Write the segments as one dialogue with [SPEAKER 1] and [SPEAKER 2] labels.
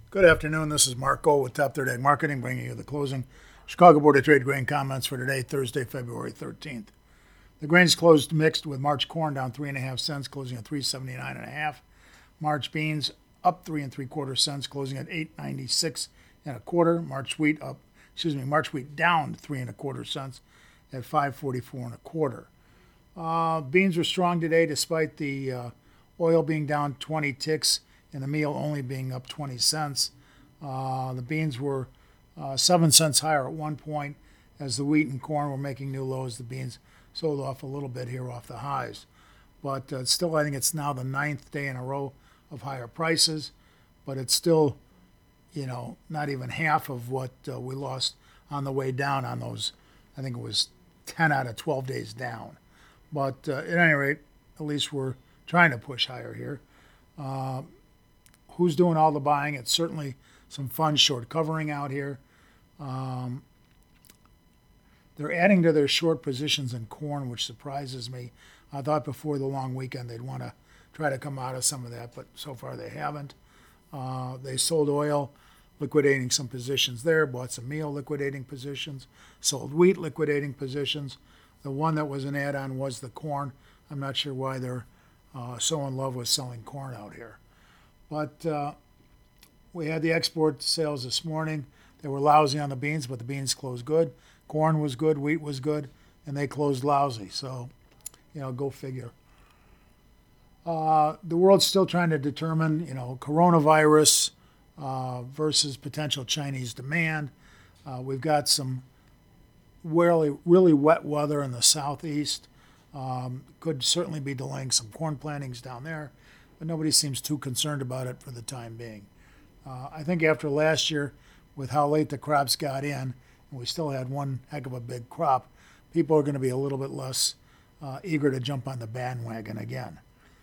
[SPEAKER 1] Good afternoon. This is Mark Gold with Top Third Ag Marketing, bringing you the closing Chicago Board of Trade grain comments for today, Thursday, February 13th. The grains closed mixed with March corn down 3.5 cents, closing at 379.5. March beans up 3 3/4 cents, closing at 896 1/4. March wheat down 3 1/4 cents at 544 1/4. Beans were strong today despite the oil being down 20 ticks and the meal only being up 20 cents. The beans were 7 cents higher at one point as the wheat and corn were making new lows. The beans sold off a little bit here off the highs. But still, I think it's now the ninth day in a row of higher prices, but it's still, not even half of what we lost on the way down on those, I think it was 10 out of 12 days down. But at any rate, at least we're trying to push higher here. Who's doing all the buying? It's certainly some fun short covering out here. They're adding to their short positions in corn, which surprises me. I thought before the long weekend they'd want to try to come out of some of that, but so far they haven't. They sold oil, liquidating some positions there, bought some meal, liquidating positions, sold wheat, liquidating positions. The one that was an add-on was the corn. I'm not sure why they're so in love with selling corn out here. But we had the export sales this morning. They were lousy on the beans, but the beans closed good. Corn was good, wheat was good, and they closed lousy. So, go figure. The world's still trying to determine, coronavirus versus potential Chinese demand. We've got some really wet weather in the southeast. Could certainly be delaying some corn plantings down there, but nobody seems too concerned about it for the time being. I think after last year, with how late the crops got in, and we still had one heck of a big crop, people are going to be a little bit less eager to jump on the bandwagon again.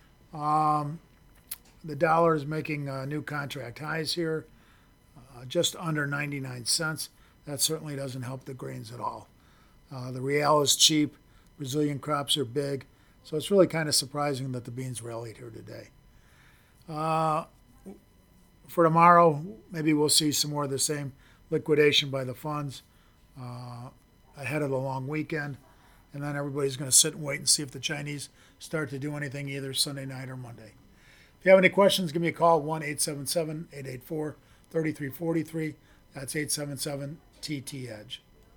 [SPEAKER 1] The dollar is making new contract highs here, just under 99 cents. That certainly doesn't help the grains at all. The real is cheap. Brazilian crops are big. So it's really kind of surprising that the beans rallied here today. For tomorrow, maybe we'll see some more of the same liquidation by the funds ahead of the long weekend. And then everybody's going to sit and wait and see if the Chinese start to do anything either Sunday night or Monday. If you have any questions, give me a call, 1-877-884-3343. That's 877-TT-EDGE.